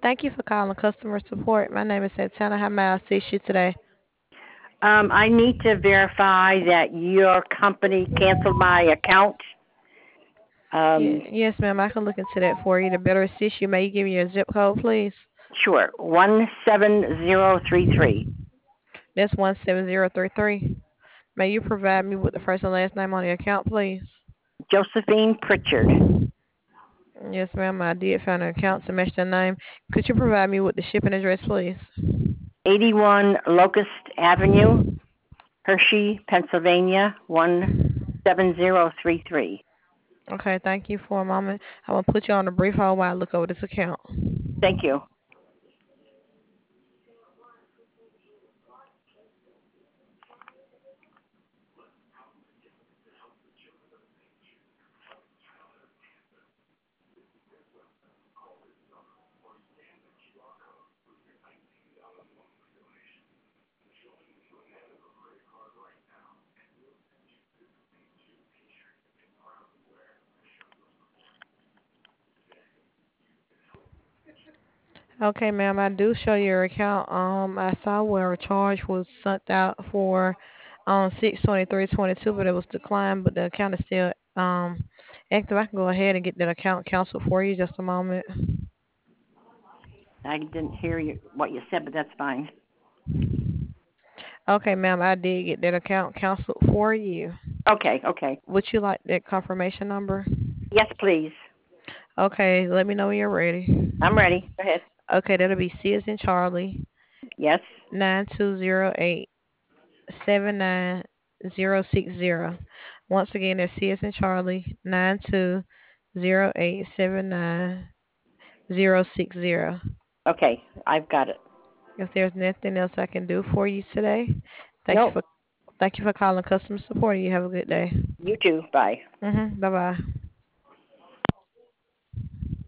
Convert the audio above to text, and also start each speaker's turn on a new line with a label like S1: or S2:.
S1: Thank you for calling customer support. My name is Santana. How may I assist you today?
S2: I need to verify that your company canceled my account. Um,
S1: Yes, ma'am. I can look into that for you. To better assist you, may you give me your zip code, please?
S2: sure, 17033.
S1: That's 17033. May you provide me with the first and last name on the account, please?
S2: Josephine Pritchard,
S1: Yes, ma'am. I did find an account to match the name. Could you provide me with the shipping address, please?
S2: 81 Locust Avenue, Hershey, Pennsylvania, 17033.
S1: Okay, thank you for a moment. I'm going to put you on a brief hold while I look over this account.
S2: Thank you.
S1: Okay, ma'am, I do show your account. I saw where a charge was sent out for 6/23/22, but it was declined. But the account is still active. I can go ahead and get that account canceled for you. Just a moment.
S2: I didn't hear what you said, but that's fine.
S1: Okay, ma'am, I did get that account canceled for you.
S2: Okay, okay.
S1: Would you like that confirmation number?
S2: Yes, please.
S1: Okay, let me know when you're ready.
S2: I'm ready. Go ahead.
S1: Okay, that'll be C as in Charlie
S2: Yes.
S1: 9208 79 060. Once again, that's C as in Charlie 9208 79 060.
S2: Okay, I've got it.
S1: If there's nothing else I can do for you today, thank you
S2: Nope.
S1: for thank you for calling customer support. You have a good day.
S2: You too. Bye.
S1: Bye bye.